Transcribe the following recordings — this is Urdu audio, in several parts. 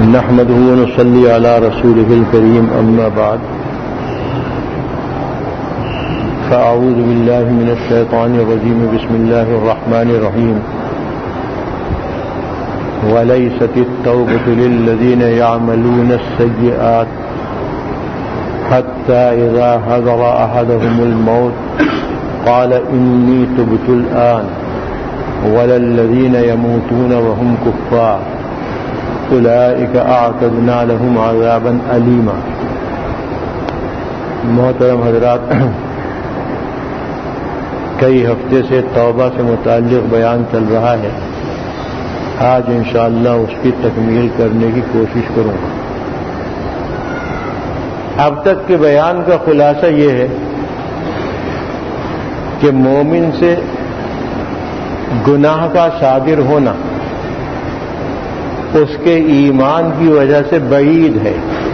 نحمده ونصلي على رسوله الكريم أما بعد فأعوذ بالله من الشيطان الرجيم بسم الله الرحمن الرحيم وليست التوبة للذين يعملون السيئات حتى إذا حضر أحدهم الموت قال إني تبت الآن ولا الذين يموتون وهم كفار أولئك أعتدنا لهم عذابا أليما. محترم حضرات، کئی ہفتے سے توبہ سے متعلق بیان چل رہا ہے. آج انشاءاللہ اس کی تکمیل کرنے کی کوشش کروں گا. اب تک کے بیان کا خلاصہ یہ ہے کہ مومن سے گناہ کا صادر ہونا اس کے ایمان کی وجہ سے بعید ہے،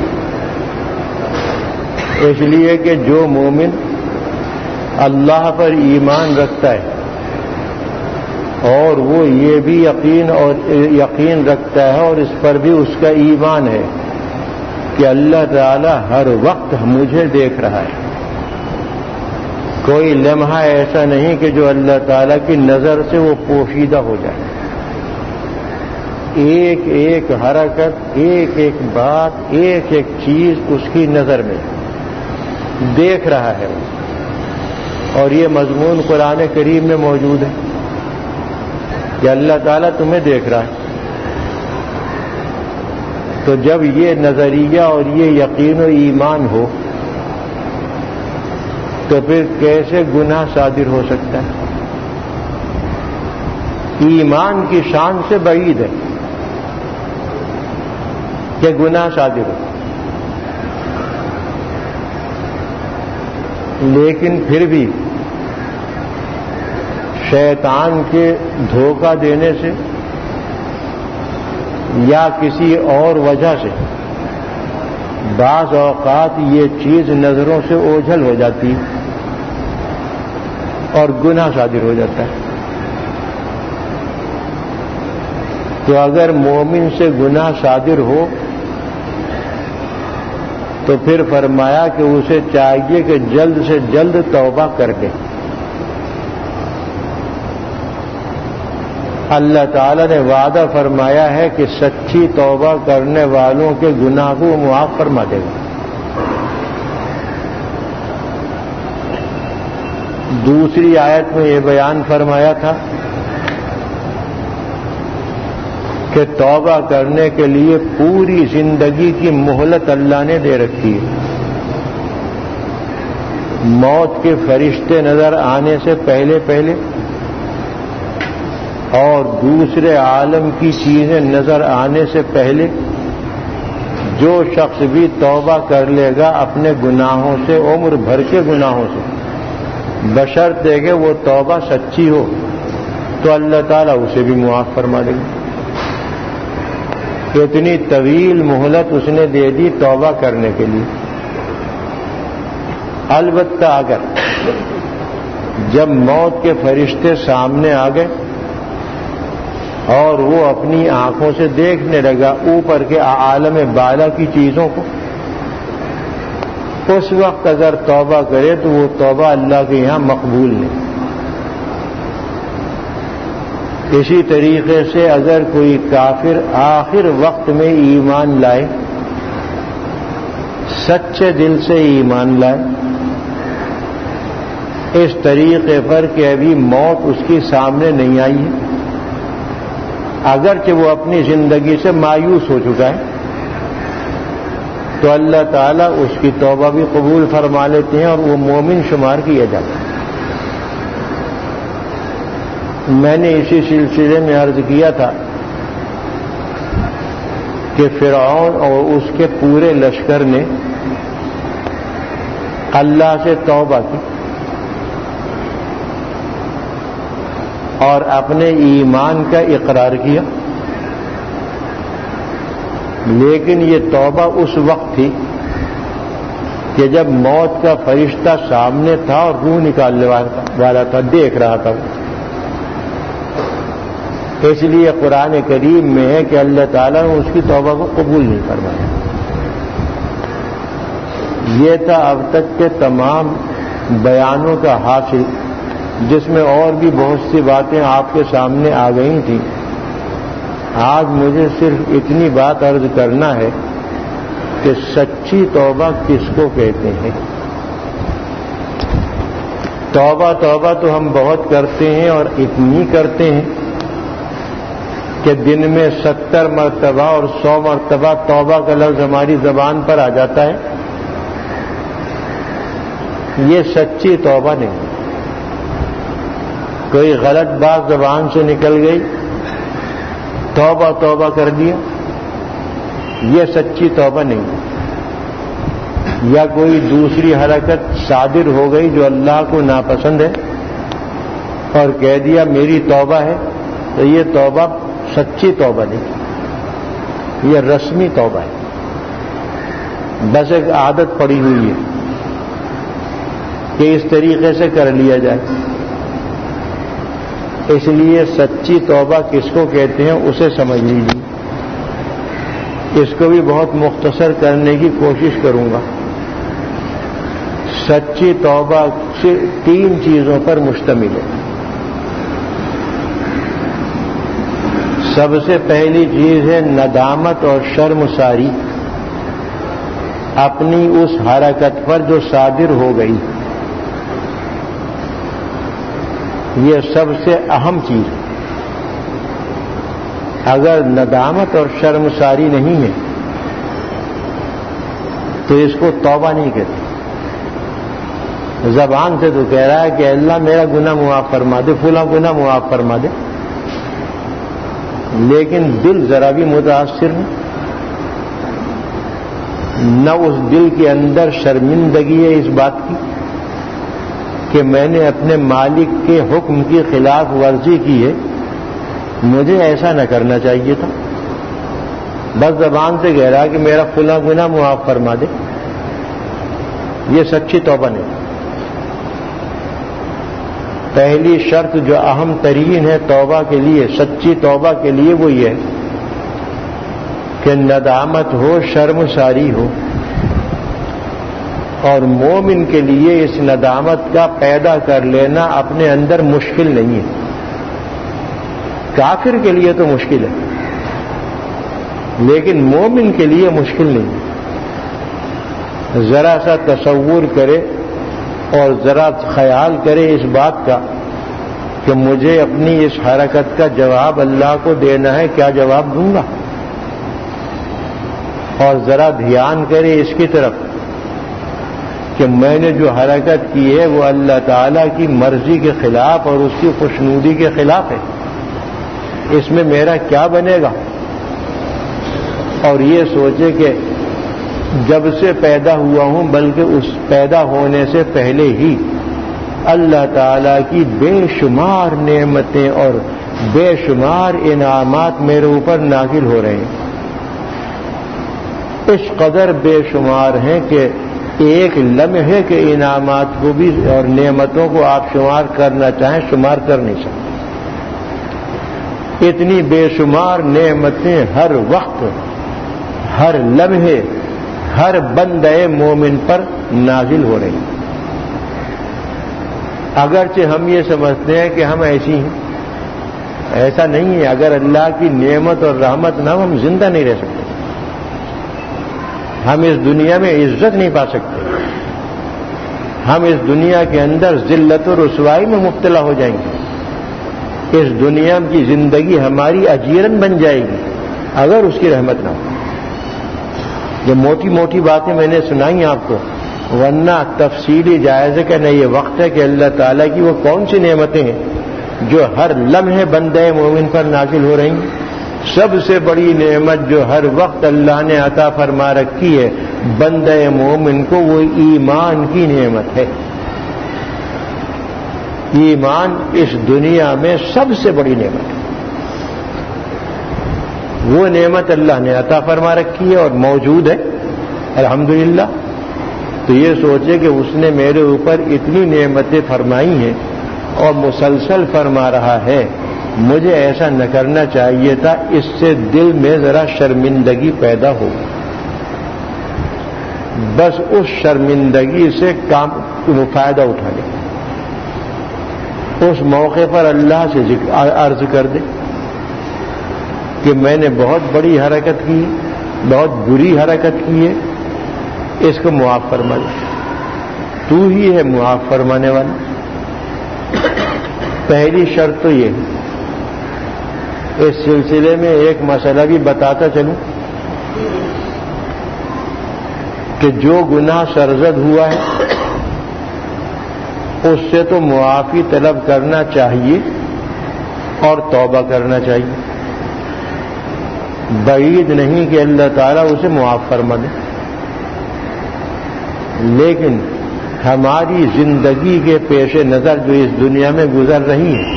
اس لیے کہ جو مومن اللہ پر ایمان رکھتا ہے اور وہ یہ بھی یقین رکھتا ہے اور اس پر بھی اس کا ایمان ہے کہ اللہ تعالی ہر وقت مجھے دیکھ رہا ہے. کوئی لمحہ ایسا نہیں کہ جو اللہ تعالی کی نظر سے وہ پوشیدہ ہو جائے. ایک ایک حرکت، ایک ایک بات، ایک ایک چیز اس کی نظر میں دیکھ رہا ہے. اور یہ مضمون قرآن کریم میں موجود ہے کہ اللہ تعالیٰ تمہیں دیکھ رہا ہے. تو جب یہ نظریہ اور یہ یقین و ایمان ہو تو پھر کیسے گناہ صادر ہو سکتا ہے؟ ایمان کی شان سے بعید ہے کہ گناہ صادر ہو. لیکن پھر بھی شیطان کے دھوکہ دینے سے یا کسی اور وجہ سے بعض اوقات یہ چیز نظروں سے اوجھل ہو جاتی اور گناہ صادر ہو جاتا ہے. تو اگر مومن سے گناہ صادر ہو تو پھر فرمایا کہ اسے چاہیے کہ جلد سے جلد توبہ کر دے. اللہ تعالیٰ نے وعدہ فرمایا ہے کہ سچی توبہ کرنے والوں کے گناہ کو معاف فرما دے گا. دوسری آیت میں یہ بیان فرمایا تھا کہ توبہ کرنے کے لیے پوری زندگی کی مہلت اللہ نے دے رکھی ہے. موت کے فرشتے نظر آنے سے پہلے اور دوسرے عالم کی چیزیں نظر آنے سے پہلے جو شخص بھی توبہ کر لے گا اپنے گناہوں سے، عمر بھر کے گناہوں سے، بشرطے کہ وہ توبہ سچی ہو، تو اللہ تعالیٰ اسے بھی معاف فرما دے گا. اتنی طویل مہلت اس نے دے دی توبہ کرنے کے لیے. البتہ اگر جب موت کے فرشتے سامنے آ گئے اور وہ اپنی آنکھوں سے دیکھنے لگا اوپر کے عالم بالا کی چیزوں کو، اس وقت اگر توبہ کرے تو وہ توبہ اللہ کے یہاں مقبول نہیں. اسی طریقے سے اگر کوئی کافر آخر وقت میں ایمان لائے، سچے دل سے ایمان لائے، اس طریقے پر کہ ابھی موت اس کی سامنے نہیں آئی ہے، اگرچہ وہ اپنی زندگی سے مایوس ہو چکا ہے، تو اللہ تعالیٰ اس کی توبہ بھی قبول فرما لیتے ہیں اور وہ مومن شمار کیا جاتا ہے. میں نے اسی سلسلے میں عرض کیا تھا کہ فرعون اور اس کے پورے لشکر نے اللہ سے توبہ کی اور اپنے ایمان کا اقرار کیا، لیکن یہ توبہ اس وقت تھی کہ جب موت کا فرشتہ سامنے تھا اور روح نکالنے والا تھا، دیکھ رہا تھا. اس لیے قرآن کریم میں ہے کہ اللہ تعالیٰ نے اس کی توبہ کو قبول نہیں فرمایا۔ یہ تھا اب تک کے تمام بیانوں کا حاصل، جس میں اور بھی بہت سی باتیں آپ کے سامنے آ گئی تھیں۔ آج مجھے صرف اتنی بات عرض کرنا ہے کہ سچی توبہ کس کو کہتے ہیں۔ توبہ توبہ تو ہم بہت کرتے ہیں اور اتنی کرتے ہیں کہ دن میں 70 مرتبہ اور 100 مرتبہ توبہ کا لفظ ہماری زبان پر آ جاتا ہے۔ یہ سچی توبہ نہیں۔ کوئی غلط بات زبان سے نکل گئی، توبہ توبہ کر دیا، یہ سچی توبہ نہیں۔ یا کوئی دوسری حرکت صادر ہو گئی جو اللہ کو ناپسند ہے اور کہہ دیا میری توبہ ہے، تو یہ توبہ سچی توبہ نہیں، یہ رسمی توبہ ہے، بس ایک عادت پڑی ہوئی ہے کہ اس طریقے سے کر لیا جائے۔ اس لیے سچی توبہ کس کو کہتے ہیں اسے سمجھ لیجیے۔ اس کو بھی بہت مختصر کرنے کی کوشش کروں گا۔ سچی توبہ 3 چیزوں پر مشتمل ہے۔ سب سے پہلی چیز ہے ندامت اور شرمساری اپنی اس حرکت پر جو صادر ہو گئی، یہ سب سے اہم چیز ہے۔ اگر ندامت اور شرمساری نہیں ہے تو اس کو توبہ نہیں کہتے۔ زبان سے تو کہہ رہا ہے کہ اللہ میرا گناہ معاف فرما دے، فلاں گناہ معاف فرما دے، لیکن دل ذرا بھی متاثر نہیں، نہ اس دل کے اندر شرمندگی ہے اس بات کی کہ میں نے اپنے مالک کے حکم کی خلاف ورزی کی ہے، مجھے ایسا نہ کرنا چاہیے تھا۔ بس زبان سے کہہ رہا کہ میرا فلاں گناہ معاف فرما دے، یہ سچی توبہ نہیں۔ پہلی شرط جو اہم ترین ہے توبہ کے لیے، سچی توبہ کے لیے، وہ یہ ہے کہ ندامت ہو، شرمساری ہو۔ اور مومن کے لیے اس ندامت کا پیدا کر لینا اپنے اندر مشکل نہیں ہے، کافر کے لیے تو مشکل ہے، لیکن مومن کے لیے مشکل نہیں ہے۔ ذرا سا تصور کرے اور ذرا خیال کرے اس بات کا کہ مجھے اپنی اس حرکت کا جواب اللہ کو دینا ہے، کیا جواب دوں گا؟ اور ذرا دھیان کرے اس کی طرف کہ میں نے جو حرکت کی ہے وہ اللہ تعالیٰ کی مرضی کے خلاف اور اس کی خوشنودی کے خلاف ہے، اس میں میرا کیا بنے گا؟ اور یہ سوچے کہ جب سے پیدا ہوا ہوں، بلکہ اس پیدا ہونے سے پہلے ہی اللہ تعالیٰ کی بے شمار نعمتیں اور بے شمار انعامات میرے اوپر نازل ہو رہے ہیں، اس قدر بے شمار ہیں کہ ایک لمحے کے انعامات کو بھی اور نعمتوں کو آپ شمار کرنا چاہیں شمار کر نہیں سکتے۔ اتنی بے شمار نعمتیں ہر وقت، ہر لمحے، ہر بندے مومن پر نازل ہو رہی ہیں۔ اگرچہ ہم یہ سمجھتے ہیں کہ ہم ایسی ہیں، ایسا نہیں ہے۔ اگر اللہ کی نعمت اور رحمت نہ ہو ہم زندہ نہیں رہ سکتے، ہم اس دنیا میں عزت نہیں پا سکتے، ہم اس دنیا کے اندر ذلت و رسوائی میں مبتلا ہو جائیں گے، اس دنیا کی زندگی ہماری اجیرن بن جائے گی اگر اس کی رحمت نہ ہو۔ یہ موٹی موٹی باتیں میں نے سنائی آپ کو، ورنہ تفصیلی جائزے کا نہیں یہ وقت ہے کہ اللہ تعالیٰ کی وہ کون سی نعمتیں ہیں جو ہر لمحے بندے مومن پر نازل ہو رہی ہیں۔ سب سے بڑی نعمت جو ہر وقت اللہ نے عطا فرما رکھی ہے بندے مومن کو، وہ ایمان کی نعمت ہے۔ ایمان اس دنیا میں سب سے بڑی نعمت ہے، وہ نعمت اللہ نے عطا فرما رکھی ہے اور موجود ہے الحمدللہ۔ تو یہ سوچے کہ اس نے میرے اوپر اتنی نعمتیں فرمائی ہیں اور مسلسل فرما رہا ہے، مجھے ایسا نہ کرنا چاہیے تھا، اس سے دل میں ذرا شرمندگی پیدا ہو، بس اس شرمندگی سے فائدہ اٹھا لے، اس موقع پر اللہ سے عرض کر دے کہ میں نے بہت بڑی حرکت کی، بہت بری حرکت کی ہے، اس کو معاف فرما دے، تو ہی ہے معاف فرمانے والا۔ پہلی شرط تو یہ ہے۔ اس سلسلے میں ایک مسئلہ بھی بتاتا چلوں کہ جو گناہ سرزد ہوا ہے اس سے تو معافی طلب کرنا چاہیے اور توبہ کرنا چاہیے، بعید نہیں کہ اللہ تعالیٰ اسے معاف فرما دے، لیکن ہماری زندگی کے پیش نظر جو اس دنیا میں گزر رہی ہے،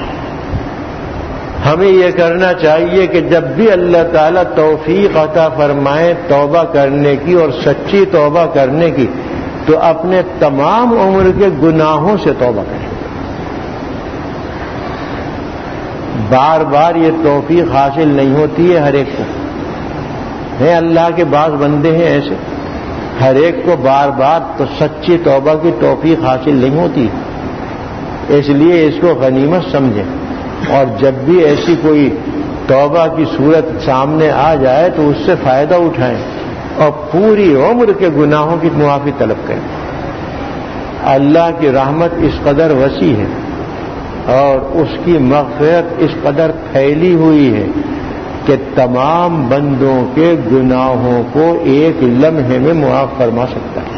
ہمیں یہ کرنا چاہیے کہ جب بھی اللہ تعالیٰ توفیق عطا فرمائے توبہ کرنے کی اور سچی توبہ کرنے کی، تو اپنے تمام عمر کے گناہوں سے توبہ کریں۔ بار بار یہ توفیق حاصل نہیں ہوتی ہے ہر ایک کو، ہیں اللہ کے بعض بندے ہیں ایسے، ہر ایک کو بار بار تو سچی توبہ کی توفیق حاصل نہیں ہوتی، اس لیے اس کو غنیمت سمجھیں، اور جب بھی ایسی کوئی توبہ کی صورت سامنے آ جائے تو اس سے فائدہ اٹھائیں اور پوری عمر کے گناہوں کی معافی طلب کریں۔ اللہ کی رحمت اس قدر وسیع ہے اور اس کی مغفرت اس قدر پھیلی ہوئی ہے کہ تمام بندوں کے گناہوں کو ایک لمحے میں معاف فرما سکتا ہے،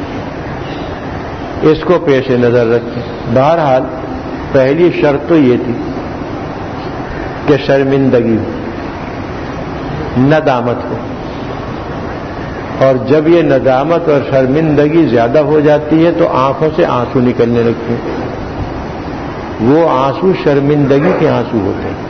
اس کو پیش نظر رکھیں۔ بہرحال پہلی شرط تو یہ تھی کہ شرمندگی ہو، ندامت ہو، اور جب یہ ندامت اور شرمندگی زیادہ ہو جاتی ہے تو آنکھوں سے آنسو نکلنے لگتے ہیں، وہ آنسو شرمندگی کے آنسو ہوتے ہیں۔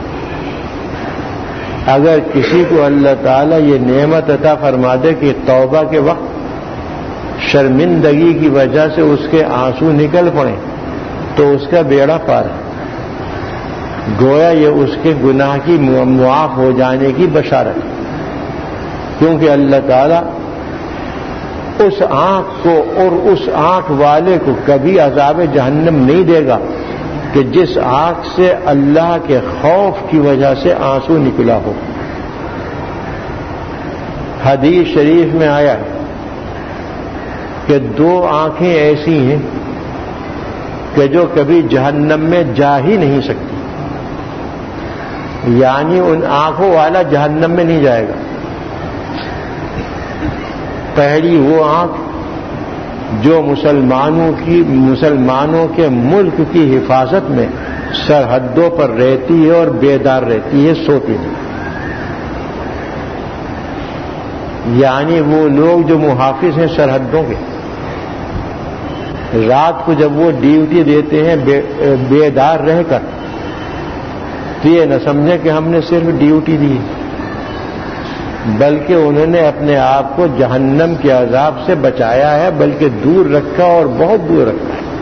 اگر کسی کو اللہ تعالیٰ یہ نعمت عطا فرما دے کہ توبہ کے وقت شرمندگی کی وجہ سے اس کے آنسو نکل پڑیں تو اس کا بیڑا پار ہے، گویا یہ اس کے گناہ کی معاف ہو جانے کی بشارت ہے، کیونکہ اللہ تعالیٰ اس آنکھ کو اور اس آنکھ والے کو کبھی عذاب جہنم نہیں دے گا کہ جس آنکھ سے اللہ کے خوف کی وجہ سے آنسو نکلا ہو۔ حدیث شریف میں آیا ہے کہ دو آنکھیں ایسی ہیں کہ جو کبھی جہنم میں جا ہی نہیں سکتی، یعنی ان آنکھوں والا جہنم میں نہیں جائے گا۔ پہلی وہ آنکھ جو مسلمانوں کے ملک کی حفاظت میں سرحدوں پر رہتی ہے اور بیدار رہتی ہے، سوتی نہیں، یعنی وہ لوگ جو محافظ ہیں سرحدوں کے، رات کو جب وہ ڈیوٹی دیتے ہیں بیدار رہ کر، تو یہ نہ سمجھے کہ ہم نے صرف ڈیوٹی دی، بلکہ انہوں نے اپنے آپ کو جہنم کے عذاب سے بچایا ہے، بلکہ دور رکھا اور بہت دور رکھا ہے۔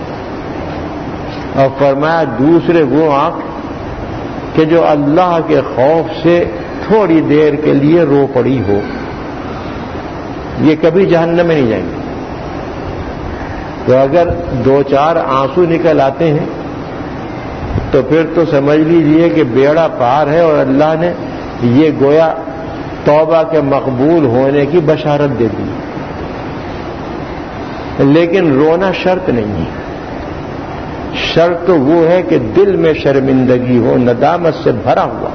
اور فرمایا دوسرے وہ آنکھ کہ جو اللہ کے خوف سے تھوڑی دیر کے لیے رو پڑی ہو، یہ کبھی جہنم میں نہیں جائیں گے۔ تو اگر دو چار آنسو نکل آتے ہیں تو پھر تو سمجھ لیجئے کہ بیڑا پار ہے، اور اللہ نے یہ گویا توبہ کے مقبول ہونے کی بشارت دے دی۔ لیکن رونا شرط نہیں ہے، شرط تو وہ ہے کہ دل میں شرمندگی ہو، ندامت سے بھرا ہوا۔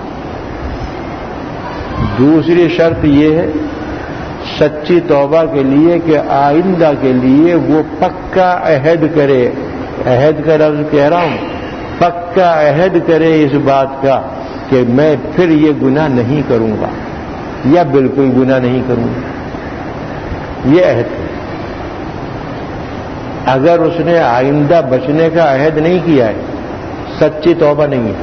دوسری شرط یہ ہے سچی توبہ کے لیے کہ آئندہ کے لیے وہ پکا عہد کرے، عہد کا لفظ کہہ رہا ہوں، پکا عہد کرے اس بات کا کہ میں پھر یہ گناہ نہیں کروں گا یا بالکل گناہ نہیں کروں گا، یہ عہد ہے۔ اگر اس نے آئندہ بچنے کا عہد نہیں کیا ہے، سچی توبہ نہیں ہے،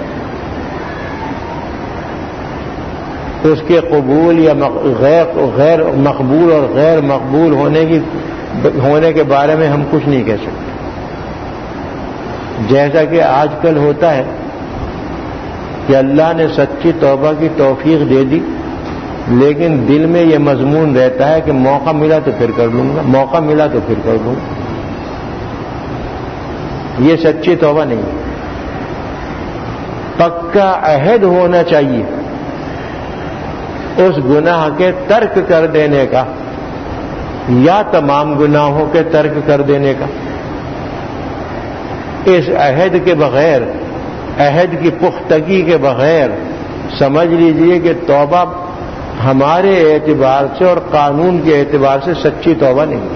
اس کے قبول یا غیر مقبول اور غیر مقبول ہونے کے بارے میں ہم کچھ نہیں کہہ سکتے۔ جیسا کہ آج کل ہوتا ہے کہ اللہ نے سچی توبہ کی توفیق دے دی، لیکن دل میں یہ مضمون رہتا ہے کہ موقع ملا تو پھر کر لوں گا، موقع ملا تو پھر کر لوں گا. یہ سچی توبہ نہیں. پکا عہد ہونا چاہیے اس گناہ کے ترک کر دینے کا یا تمام گناہوں کے ترک کر دینے کا. اس عہد کے بغیر، عہد کی پختگی کے بغیر سمجھ لیجئے کہ توبہ ہمارے اعتبار سے اور قانون کے اعتبار سے سچی توبہ نہیں.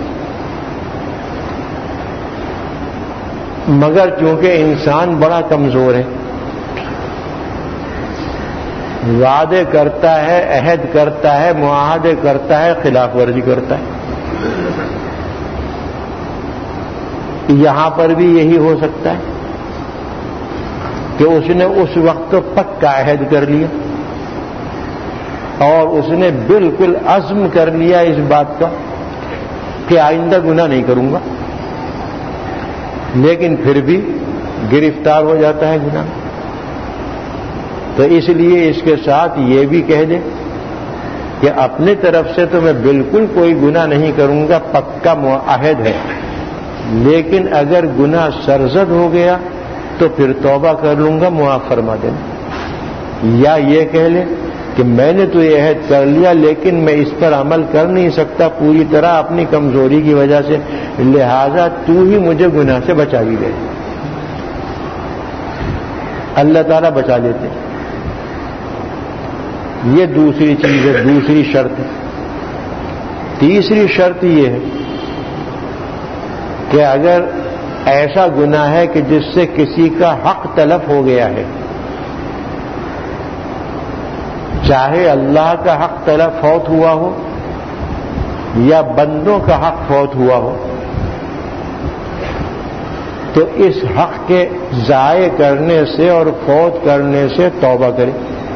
مگر چونکہ انسان بڑا کمزور ہے، وعدے کرتا ہے، عہد کرتا ہے، معاہدے کرتا ہے، خلاف ورزی کرتا ہے. یہاں پر بھی یہی ہو سکتا ہے کہ اس نے اس وقت تو پکا عہد کر لیا اور اس نے بالکل عزم کر لیا اس بات کا کہ آئندہ گناہ نہیں کروں گا، لیکن پھر بھی گرفتار ہو جاتا ہے گناہ. تو اس لیے اس کے ساتھ یہ بھی کہہ دے کہ اپنی طرف سے تو میں بالکل کوئی گناہ نہیں کروں گا، پکا عہد ہے، لیکن اگر گناہ سرزد ہو گیا تو پھر توبہ کر لوں گا، معاف فرما دینا. یا یہ کہہ لے کہ میں نے تو یہ عہد کر لیا لیکن میں اس پر عمل کر نہیں سکتا پوری طرح اپنی کمزوری کی وجہ سے، لہذا تو ہی مجھے گناہ سے بچا بھی دے. اللہ تعالیٰ بچا لیتے. یہ دوسری چیز ہے، دوسری شرط ہے. تیسری شرط یہ ہے کہ اگر ایسا گناہ ہے کہ جس سے کسی کا حق تلف ہو گیا ہے، چاہے اللہ کا حق تلف فوت ہوا ہو یا بندوں کا حق فوت ہوا ہو، تو اس حق کے ضائع کرنے سے اور فوت کرنے سے توبہ کرے.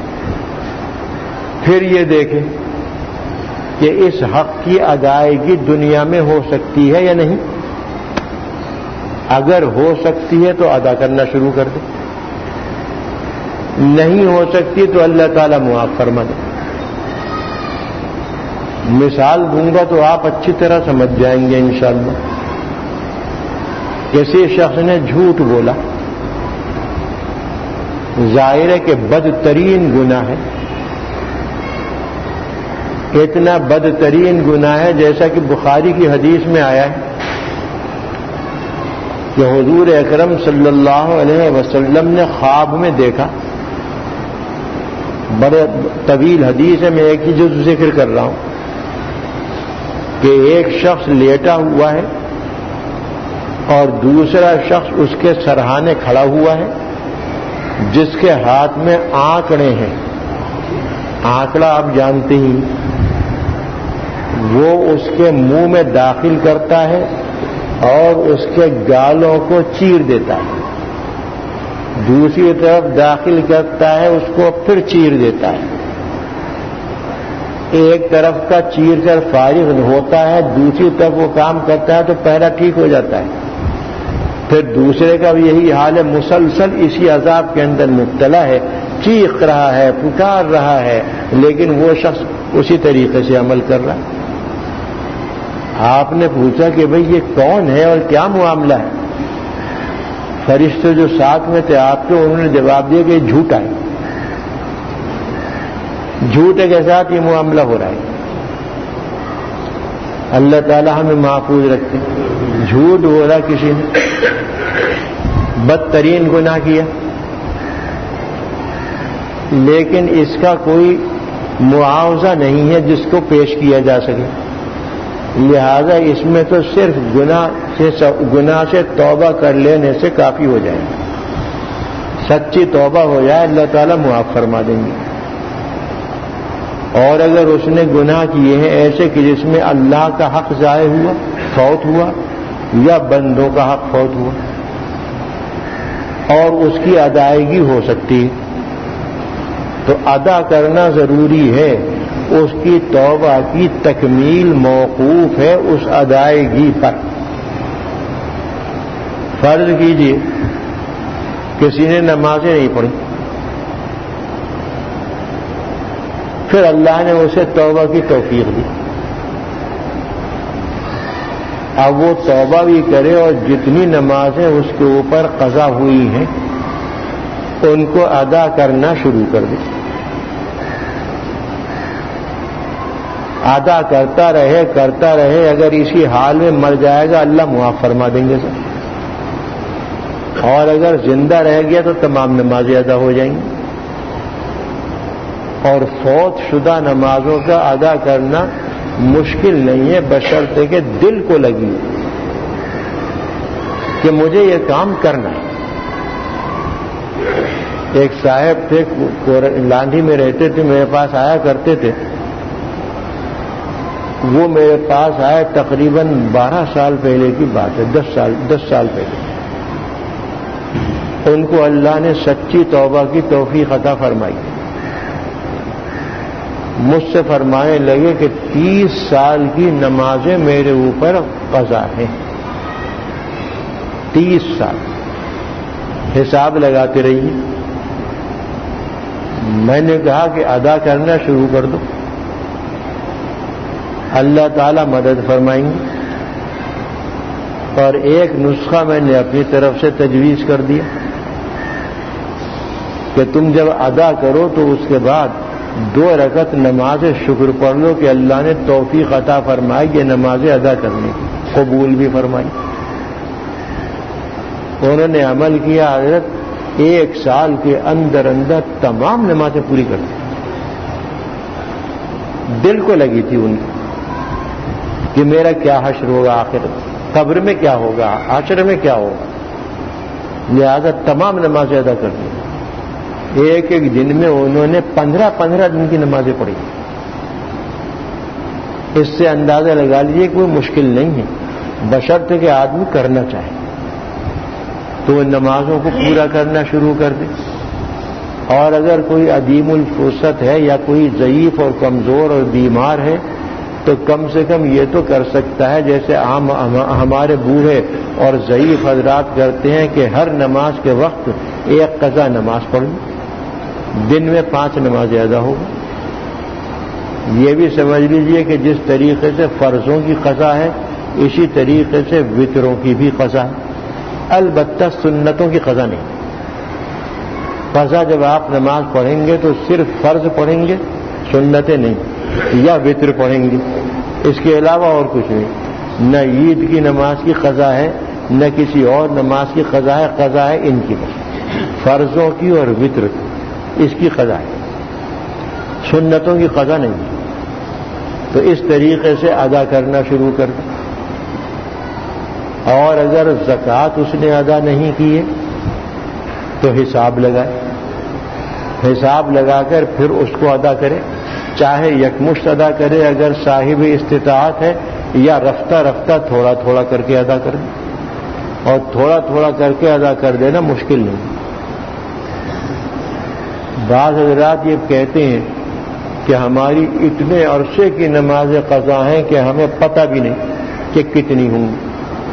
پھر یہ دیکھیں کہ اس حق کی ادائیگی دنیا میں ہو سکتی ہے یا نہیں. اگر ہو سکتی ہے تو ادا کرنا شروع کر دے، نہیں ہو سکتی تو اللہ تعالیٰ معاف فرما دے. مثال دوں گا تو آپ اچھی طرح سمجھ جائیں گے انشاءاللہ. کسی شخص نے جھوٹ بولا، ظاہر ہے کہ بدترین گناہ ہے. اتنا بدترین گناہ ہے جیسا کہ بخاری کی حدیث میں آیا ہے کہ حضور اکرم صلی اللہ علیہ وسلم نے خواب میں دیکھا. بڑے طویل حدیث ہے، میں ایک ہی جز ذکر کر رہا ہوں کہ ایک شخص لیٹا ہوا ہے اور دوسرا شخص اس کے سرہانے کھڑا ہوا ہے جس کے ہاتھ میں آنکڑے ہیں. آنکڑا آپ جانتے ہی، وہ اس کے منہ میں داخل کرتا ہے اور اس کے گالوں کو چیر دیتا ہے، دوسری طرف داخل کرتا ہے اس کو پھر چیر دیتا ہے. ایک طرف کا چیر کر فارغ ہوتا ہے، دوسری طرف وہ کام کرتا ہے تو پہلا ٹھیک ہو جاتا ہے. پھر دوسرے کا بھی یہی حال ہے، مسلسل اسی عذاب کے اندر مبتلا ہے، چیخ رہا ہے، پکار رہا ہے، لیکن وہ شخص اسی طریقے سے عمل کر رہا ہے. آپ نے پوچھا کہ بھئی یہ کون ہے اور کیا معاملہ ہے؟ فرشتے جو ساتھ میں تھے آپ کے، انہوں نے جواب دیا کہ یہ جھوٹا ہے، جھوٹے کے ساتھ یہ معاملہ ہو رہا ہے. اللہ تعالی ہمیں محفوظ رکھتے. جھوٹ بولا کسی نے، بدترین گناہ کیا، لیکن اس کا کوئی معاوضہ نہیں ہے جس کو پیش کیا جا سکے، لہذا اس میں تو صرف گناہ سے توبہ کر لینے سے کافی ہو جائے. سچی توبہ ہو جائے اللہ تعالیٰ معاف فرما دیں گے. اور اگر اس نے گناہ کیے ہیں ایسے کہ جس میں اللہ کا حق ضائع ہوا، فوت ہوا، یا بندوں کا حق فوت ہوا اور اس کی ادائیگی ہو سکتی ہے، تو ادا کرنا ضروری ہے. اس کی توبہ کی تکمیل موقوف ہے اس ادائیگی پر. فرض کیجیے کسی نے نمازیں نہیں پڑھی، پھر اللہ نے اسے توبہ کی توفیق دی. اب وہ توبہ بھی کرے اور جتنی نمازیں اس کے اوپر قضا ہوئی ہیں ان کو ادا کرنا شروع کر دے. ادا کرتا رہے اگر اسی حال میں مر جائے گا اللہ معاف فرما دیں گے سر. اور اگر زندہ رہ گیا تو تمام نمازیں ادا ہو جائیں گی. اور فوت شدہ نمازوں کا ادا کرنا مشکل نہیں ہے بشرطے کہ دل کو لگی کہ مجھے یہ کام کرنا ہے. ایک صاحب تھے لاندھی میں رہتے تھے, میرے پاس آیا کرتے تھے. وہ میرے پاس آئے تقریباً 12 سال پہلے کی بات ہے, 10 سال پہلے. ان کو اللہ نے سچی توبہ کی توفیق عطا فرمائی. مجھ سے فرمانے لگے کہ 30 سال کی نمازیں میرے اوپر قضا ہیں. 30 سال حساب لگاتے رہیے. میں نے کہا کہ ادا کرنا شروع کر دو, اللہ تعالی مدد فرمائیں گے. اور ایک نسخہ میں نے اپنی طرف سے تجویز کر دیا کہ تم جب ادا کرو تو اس کے بعد 2 رکعت نماز شکر پڑھ لو کہ اللہ نے توفیق عطا فرمائی یہ نمازیں ادا کرنے کی, قبول بھی فرمائی. انہوں نے عمل کیا. حضرت 1 سال کے اندر تمام نمازیں پوری کر دی. دل کو لگی تھی ان کی کہ میرا کیا حشر ہوگا, آخر قبر میں کیا ہوگا, حشر میں کیا ہوگا. لہذا تمام نمازیں ادا کر دی. ایک دن میں انہوں نے 15 دن کی نمازیں پڑھی. اس سے اندازہ لگا لیجیے کوئی مشکل نہیں ہے بشرطے کہ آدمی کرنا چاہے تو وہ نمازوں کو پورا کرنا شروع کر دے. اور اگر کوئی عدیم الفرصت ہے یا کوئی ضعیف اور کمزور اور بیمار ہے تو کم سے کم یہ تو کر سکتا ہے جیسے ہمارے بوڑھے اور ضعیف حضرات کرتے ہیں کہ ہر نماز کے وقت ایک قضا نماز پڑھیں, دن میں 5 نمازیں ادا ہوگی. یہ بھی سمجھ لیجئے کہ جس طریقے سے فرضوں کی قضا ہے اسی طریقے سے وتروں کی بھی قضا ہے. البتہ سنتوں کی قضا نہیں. قضا جب آپ نماز پڑھیں گے تو صرف فرض پڑھیں گے, سنتیں نہیں, یا وتر پڑھیں گے, اس کے علاوہ اور کچھ نہیں. نہ عید کی نماز کی قضا ہے نہ کسی اور نماز کی قضا ہے. قضا ہے ان کی بس, فرضوں کی اور وتر کی, اس کی قضا ہے, سنتوں کی قضا نہیں. تو اس طریقے سے ادا کرنا شروع کر دیں. اور اگر زکوٰۃ اس نے ادا نہیں کی ہے تو حساب لگائے, حساب لگا کر پھر اس کو ادا کرے, چاہے یکمشت ادا کرے اگر صاحب استطاعت ہے, یا رفتہ رفتہ تھوڑا تھوڑا کر کے ادا کر دے. اور تھوڑا تھوڑا کر کے ادا کر دینا مشکل نہیں. بعض حضرات یہ کہتے ہیں کہ ہماری اتنے عرصے کی نماز قضا ہیں کہ ہمیں پتہ بھی نہیں کہ کتنی ہوں گی.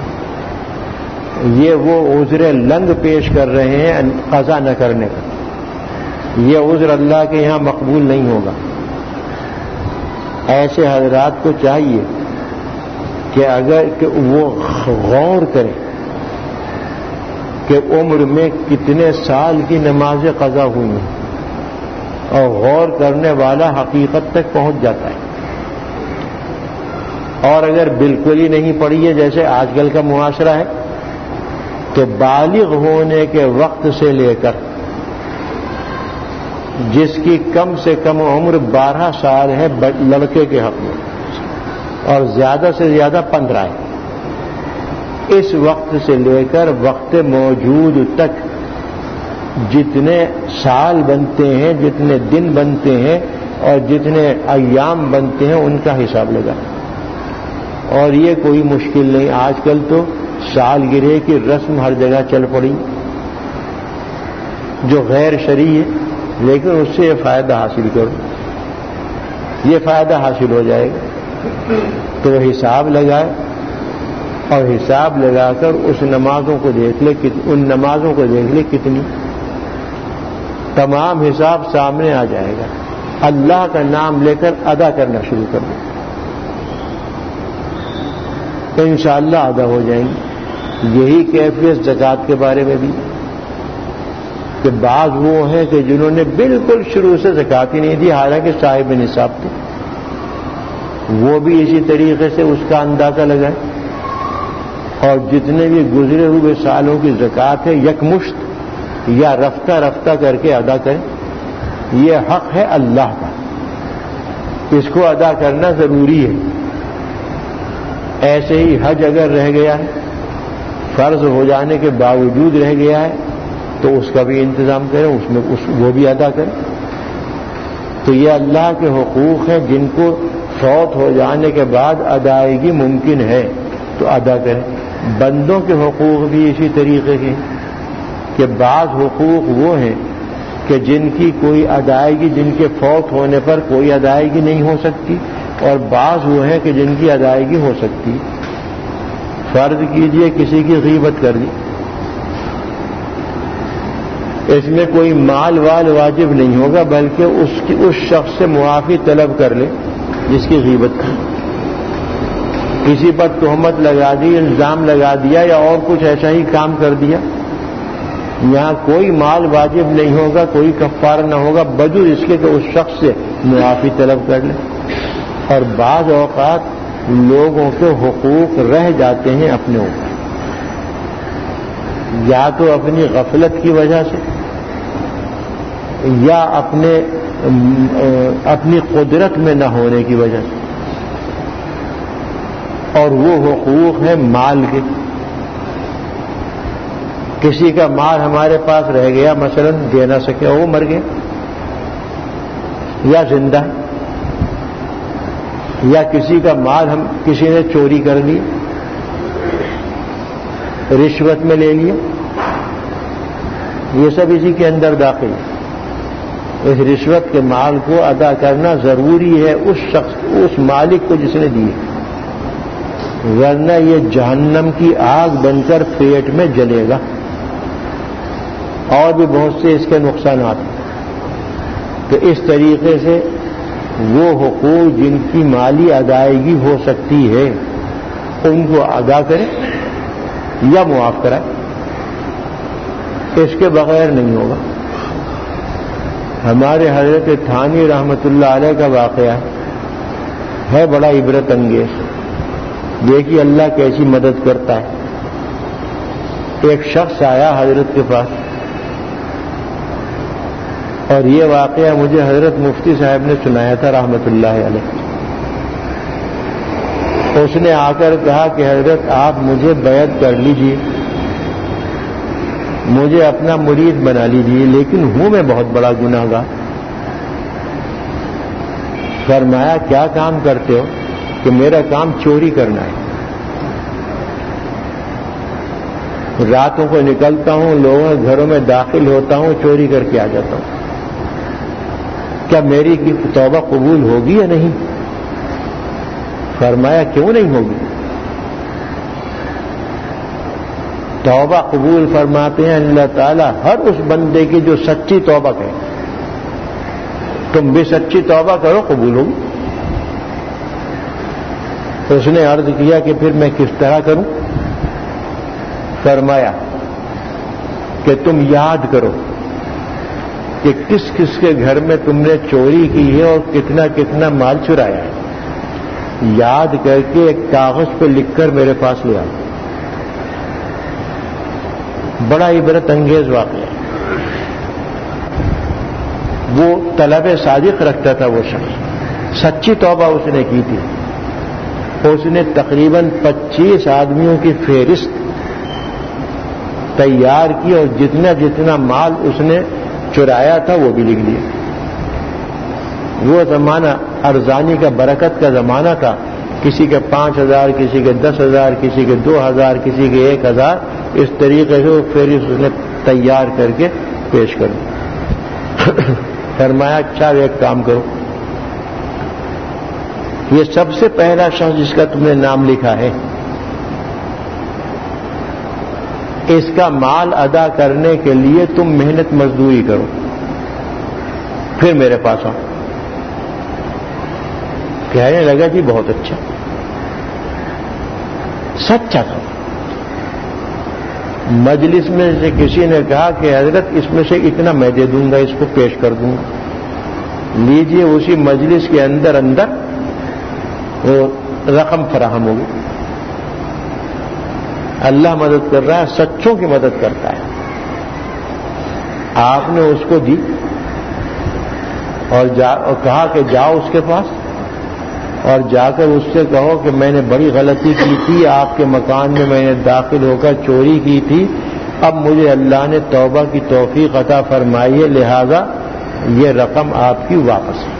یہ وہ عذر لنگ پیش کر رہے ہیں قضا نہ کرنے کا. یہ عذر اللہ کے یہاں مقبول نہیں ہوگا. ایسے حضرات کو چاہیے کہ اگر کہ وہ غور کریں کہ عمر میں کتنے سال کی نمازیں قضا ہوئی ہیں, اور غور کرنے والا حقیقت تک پہنچ جاتا ہے. اور اگر بالکل ہی نہیں پڑھی ہے جیسے آج کل کا معاشرہ ہے تو بالغ ہونے کے وقت سے لے کر جس کی کم سے کم عمر 12 سال ہے لڑکے کے حق میں, اور زیادہ سے زیادہ 15 ہے, اس وقت سے لے کر وقت موجود تک جتنے سال بنتے ہیں, جتنے دن بنتے ہیں اور جتنے ایام بنتے ہیں ان کا حساب لگا. اور یہ کوئی مشکل نہیں. آج کل تو سالگرہ کی رسم ہر جگہ چل پڑی جو غیر شرعی ہے, لیکن اس سے یہ فائدہ حاصل کرو, یہ فائدہ حاصل ہو جائے گا. تو وہ حساب لگائے اور حساب لگا کر اس نمازوں کو دیکھ لے, ان نمازوں کو دیکھ لے کتنی, تمام حساب سامنے آ جائے گا. اللہ کا نام لے کر ادا کرنا شروع کر دیں تو انشاءاللہ ادا ہو جائیں گے. یہی کیفیت زکوٰۃ کے بارے میں بھی کہ بعض وہ ہیں کہ جنہوں نے بالکل شروع سے زکوٰۃ ہی نہیں دی حالانکہ صاحب نصاب تھے, وہ بھی اسی طریقے سے اس کا اندازہ لگائیں اور جتنے بھی گزرے ہوئے سالوں کی زکوٰۃ ہے یکمشت یا رفتہ رفتہ کر کے ادا کریں. یہ حق ہے اللہ کا, اس کو ادا کرنا ضروری ہے. ایسے ہی حج اگر رہ گیا ہے, فرض ہو جانے کے باوجود رہ گیا ہے, تو اس کا بھی انتظام کریں, اس میں وہ بھی ادا کریں. تو یہ اللہ کے حقوق ہیں جن کو فوت ہو جانے کے بعد ادائیگی ممکن ہے تو ادا کریں. بندوں کے حقوق بھی اسی طریقے کے کہ بعض حقوق وہ ہیں کہ جن کی کوئی ادائیگی, جن کے فوت ہونے پر کوئی ادائیگی نہیں ہو سکتی, اور بعض وہ ہیں کہ جن کی ادائیگی ہو سکتی. فرض کیجئے کسی کی غیبت کر دی, اس میں کوئی مال واجب نہیں ہوگا بلکہ اس شخص سے معافی طلب کر لے جس کی غیبت کی. کسی پر تہمت لگا دی, الزام لگا دیا یا اور کچھ ایسا ہی کام کر دیا, یہاں کوئی مال واجب نہیں ہوگا, کوئی کفارہ نہ ہوگا بجو اس کے کہ اس شخص سے معافی طلب کر لے. اور بعض اوقات لوگوں کے حقوق رہ جاتے ہیں اپنے اوپر, یا تو اپنی غفلت کی وجہ سے یا اپنی قدرت میں نہ ہونے کی وجہ سے, اور وہ حقوق ہیں مال کے. کسی کا مال ہمارے پاس رہ گیا, مثلا دے نہ سکے, وہ مر گیا یا زندہ, یا کسی کا مال کسی نے چوری کر لیا, رشوت میں لے لیا, یہ سب اسی کے اندر داخل ہے. اس رشوت کے مال کو ادا کرنا ضروری ہے اس شخص, اس مالک کو جس نے دی, ورنہ یہ جہنم کی آگ بن کر پیٹ میں جلے گا. اور بھی بہت سے اس کے نقصانات ہیں. تو اس طریقے سے وہ حقوق جن کی مالی ادائیگی ہو سکتی ہے ان کو ادا کریں یا معاف کرائیں, اس کے بغیر نہیں ہوگا. ہمارے حضرت تھانی رحمت اللہ علیہ کا واقعہ ہے بڑا عبرت انگیز. دیکھیے اللہ کیسی مدد کرتا ہے. ایک شخص آیا حضرت کے پاس, اور یہ واقعہ مجھے حضرت مفتی صاحب نے سنایا تھا رحمت اللہ علیہ. اس نے آ کر کہا کہ حضرت آپ مجھے بیعت کر لیجیے, مجھے اپنا مرید بنا لیجیے, لیکن ہوں میں بہت بڑا گناہگار. فرمایا کیا کام کرتے ہو؟ کہ میرا کام چوری کرنا ہے. راتوں کو نکلتا ہوں, لوگوں کے گھروں میں داخل ہوتا ہوں, چوری کر کے آ جاتا ہوں. کیا میری توبہ قبول ہوگی یا نہیں؟ فرمایا کیوں نہیں ہوگی؟ توبہ قبول فرماتے ہیں اللہ تعالیٰ ہر اس بندے کی جو سچی توبہ کرے. تم بھی سچی توبہ کرو, قبول ہوگی. تو اس نے عرض کیا کہ پھر میں کس طرح کروں؟ فرمایا کہ تم یاد کرو کہ کس کس کے گھر میں تم نے چوری کی ہے اور کتنا کتنا مال چرایا ہے. یاد کر کے ایک کاغذ پہ لکھ کر میرے پاس لے آؤ. بڑا عبرت انگیز واقعہ. وہ طلب صادق رکھتا تھا, وہ شخص سچی توبہ اس نے کی تھی. اس نے تقریباً 25 آدمیوں کی فہرست تیار کی اور جتنا جتنا مال اس نے چرایا تھا وہ بھی لکھ لیا. وہ زمانہ ارزانی کا, برکت کا زمانہ تھا. کسی کے 5,000, کسی کے 10,000, کسی کے 2,000, کسی کے 1,000, اس طریقے سے وہ فہرست اس نے تیار کر کے پیش کر دی. فرمایا اچھا ایک کام کرو, یہ سب سے پہلا شخص جس کا تم نے نام لکھا ہے اس کا مال ادا کرنے کے لیے تم محنت مزدوری کرو, پھر میرے پاس آؤ. کہنے لگا جی بہت اچھا، سچا تھا۔ مجلس میں سے کسی نے کہا کہ حضرت اس میں سے اتنا میں دے دوں گا، اس کو پیش کر دوں گا، لیجئے۔ اسی مجلس کے اندر وہ رقم فراہم ہوگی۔ اللہ مدد کر رہا ہے، سچوں کی مدد کرتا ہے۔ آپ نے اس کو دی اور کہا کہ جاؤ اس کے پاس اور جا کر اس سے کہو کہ میں نے بڑی غلطی کی تھی، آپ کے مکان میں میں نے داخل ہو کر چوری کی تھی، اب مجھے اللہ نے توبہ کی توفیق عطا فرمائی ہے، لہذا یہ رقم آپ کی واپس ہے۔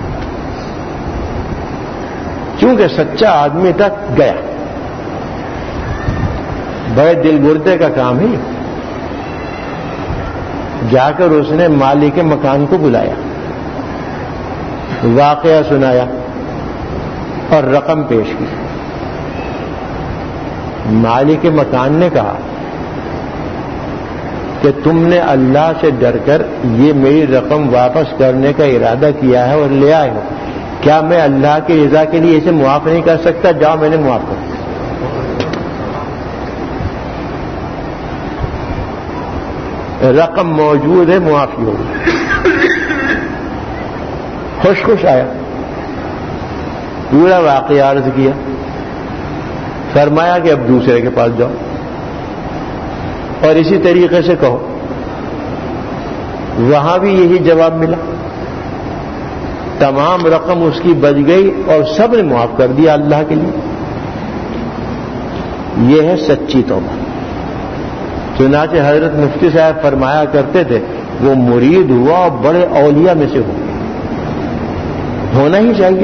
چونکہ سچا آدمی تک گیا، بڑے دل گردے کا کام ہے۔ جا کر اس نے مالک مکان کو بلایا، واقعہ سنایا اور رقم پیش کی۔ مالک مکان نے کہا کہ تم نے اللہ سے ڈر کر یہ میری رقم واپس کرنے کا ارادہ کیا ہے اور لے آئے ہو، کیا میں اللہ کی رضا کے لیے اسے معاف نہیں کر سکتا؟ جاؤ میں نے معاف کر دیا۔ رقم موجود ہے، معافی ہوگی۔ خوش خوش آیا، پورا واقعہ عرض کیا، فرمایا کہ اب دوسرے کے پاس جاؤ اور اسی طریقے سے کہو۔ وہاں بھی یہی جواب ملا، تمام رقم اس کی بچ گئی اور سب نے معاف کر دیا اللہ کے لیے۔ یہ ہے سچی توبہ۔ چنانچہ حضرت مفتی صاحب فرمایا کرتے تھے وہ مرید ہوا اور بڑے اولیاء میں سے ہونا ہی چاہیے۔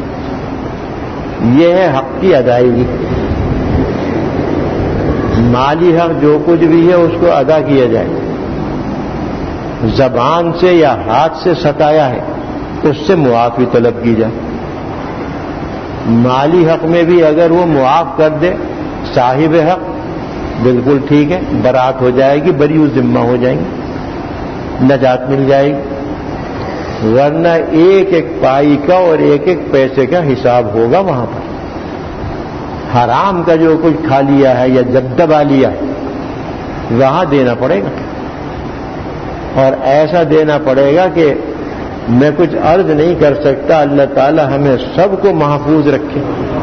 یہ ہے حق کی ادائیگی۔ مالی حق جو کچھ بھی ہے اس کو ادا کیا جائے، زبان سے یا ہاتھ سے ستایا ہے اس سے معافی طلب کی جائے۔ مالی حق میں بھی اگر وہ معاف کر دے صاحب حق، بالکل ٹھیک ہے، برات ہو جائے گی، بری ذمہ ہو جائیں گی، نجات مل جائے گی۔ ورنہ ایک ایک پائی کا اور ایک ایک پیسے کا حساب ہوگا وہاں پر۔ حرام کا جو کچھ کھا لیا ہے یا دبدبا لیا ہے وہاں دینا پڑے گا، اور ایسا دینا پڑے گا کہ میں کچھ عرض نہیں کر سکتا۔ اللہ تعالی ہمیں سب کو محفوظ رکھے۔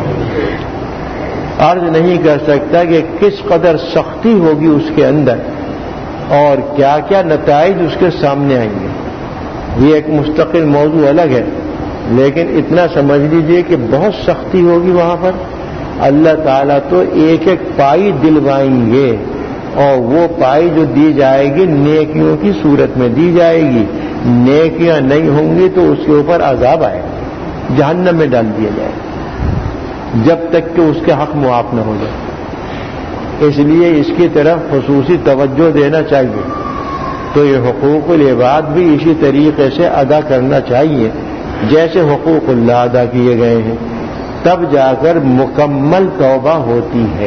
عرض نہیں کر سکتا کہ کس قدر سختی ہوگی اس کے اندر اور کیا کیا نتائج اس کے سامنے آئیں گے۔ یہ ایک مستقل موضوع الگ ہے، لیکن اتنا سمجھ لیجئے کہ بہت سختی ہوگی وہاں پر۔ اللہ تعالیٰ تو ایک ایک پائی دلوائیں گے، اور وہ پائی جو دی جائے گی نیکیوں کی صورت میں دی جائے گی۔ نیکیاں نہیں ہوں گی تو اس کے اوپر عذاب آئے گا، جہنم میں ڈال دیا جائے گا جب تک کہ اس کے حق معاف نہ ہو جائے۔ اس لیے اس کی طرف خصوصی توجہ دینا چاہیے۔ تو یہ حقوق العباد بھی اسی طریقے سے ادا کرنا چاہیے جیسے حقوق اللہ ادا کیے گئے ہیں، تب جا کر مکمل توبہ ہوتی ہے۔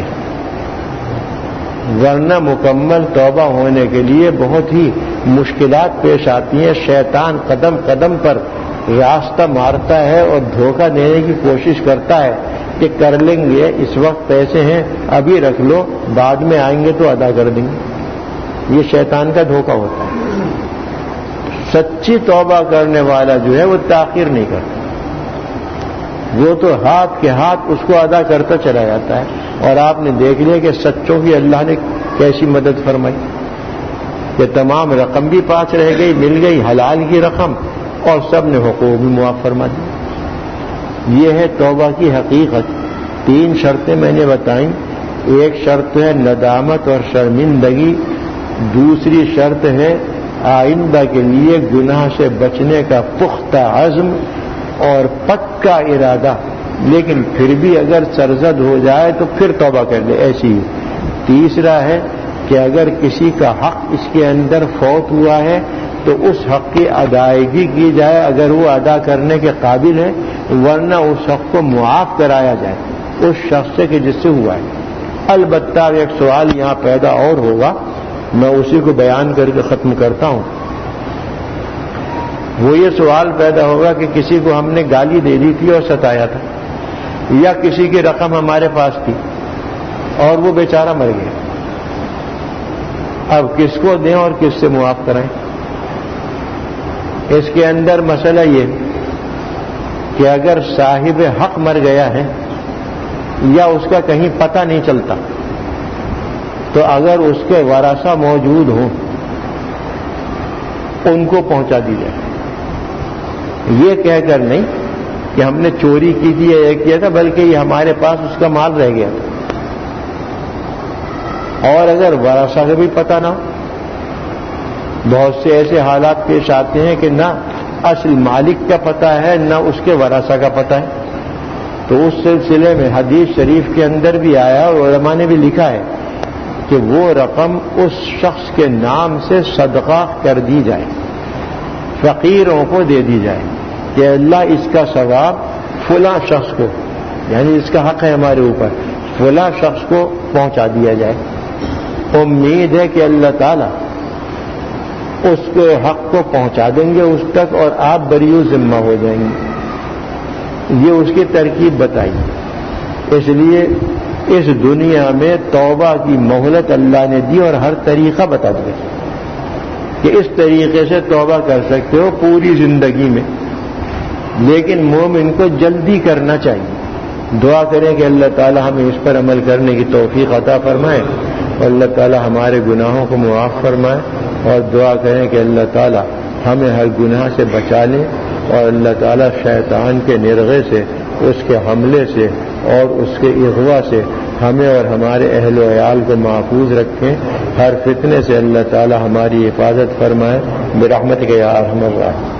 ورنہ مکمل توبہ ہونے کے لیے بہت ہی مشکلات پیش آتی ہیں۔ شیطان قدم قدم پر راستہ مارتا ہے اور دھوکہ دینے کی کوشش کرتا ہے کہ کر لیں گے، اس وقت پیسے ہیں ابھی رکھ لو، بعد میں آئیں گے تو ادا کر دیں گے۔ یہ شیطان کا دھوکہ ہوتا ہے۔ سچی توبہ کرنے والا جو ہے وہ تاخیر نہیں کرتا، وہ تو ہاتھ کے ہاتھ اس کو ادا کرتا چلا جاتا ہے۔ اور آپ نے دیکھ لیا کہ سچوں کی اللہ نے کیسی مدد فرمائی کہ تمام رقم بھی پاس رہ گئی، مل گئی حلال کی رقم، اور سب نے حقوق بھی معاف فرما دی۔ یہ ہے توبہ کی حقیقت۔ 3 شرطیں میں نے بتائیں۔ ایک شرط ہے ندامت اور شرمندگی، دوسری شرط ہے آئندہ کے لیے گناہ سے بچنے کا پختہ عزم اور پکا ارادہ، لیکن پھر بھی اگر سرزد ہو جائے تو پھر توبہ کر لے، ایسی ہی۔ تیسرا ہے کہ اگر کسی کا حق اس کے اندر فوت ہوا ہے تو اس حق کی ادائیگی کی جائے اگر وہ ادا کرنے کے قابل ہے، ورنہ اس حق کو معاف کرایا جائے اس شخص سے کہ جس سے ہوا ہے۔ البتہ ایک سوال یہاں پیدا اور ہوگا، میں اسی کو بیان کر کے ختم کرتا ہوں۔ وہ یہ سوال پیدا ہوگا کہ کسی کو ہم نے گالی دے دی تھی اور ستایا تھا، یا کسی کی رقم ہمارے پاس تھی اور وہ بیچارہ مر گیا، اب کس کو دیں اور کس سے معاف کرائیں؟ اس کے اندر مسئلہ یہ کہ اگر صاحب حق مر گیا ہے یا اس کا کہیں پتہ نہیں چلتا، تو اگر اس کے ورثہ موجود ہوں ان کو پہنچا دی جائے، یہ کہہ کر نہیں کہ ہم نے چوری کی تھی یا یہ کیا تھا، بلکہ یہ ہمارے پاس اس کا مال رہ گیا تھا، اور اگر ورثہ کا بھی پتہ نہ ہو، بہت سے ایسے حالات پیش آتے ہیں کہ نہ اصل مالک کا پتہ ہے نہ اس کے ورثہ کا پتہ ہے، تو اس سلسلے میں حدیث شریف کے اندر بھی آیا اور علماء نے بھی لکھا ہے کہ وہ رقم اس شخص کے نام سے صدقہ کر دی جائے، فقیروں کو دے دی جائے کہ اللہ اس کا ثواب فلاں شخص کو، یعنی اس کا حق ہے ہمارے اوپر، فلاں شخص کو پہنچا دیا جائے۔ امید ہے کہ اللہ تعالیٰ اس کے حق کو پہنچا دیں گے اس تک اور آپ بریء ذمہ ہو جائیں گے۔ یہ اس کی ترکیب بتائی، اس لیے اس دنیا میں توبہ کی مہلت اللہ نے دی اور ہر طریقہ بتا دیا کہ اس طریقے سے توبہ کر سکتے ہو پوری زندگی میں، لیکن مومن کو جلدی کرنا چاہیے۔ دعا کریں کہ اللہ تعالی ہمیں اس پر عمل کرنے کی توفیق عطا فرمائے اور اللہ تعالی ہمارے گناہوں کو معاف فرمائے، اور دعا کریں کہ اللہ تعالی ہمیں ہر گناہ سے بچا لے اور اللہ تعالی شیطان کے نرغے سے، اس کے حملے سے اور اس کے اغوا سے ہمیں اور ہمارے اہل و عیال کو محفوظ رکھیں، ہر فتنے سے اللہ تعالی ہماری حفاظت فرمائے برحمتک یا ارحم الراحمین۔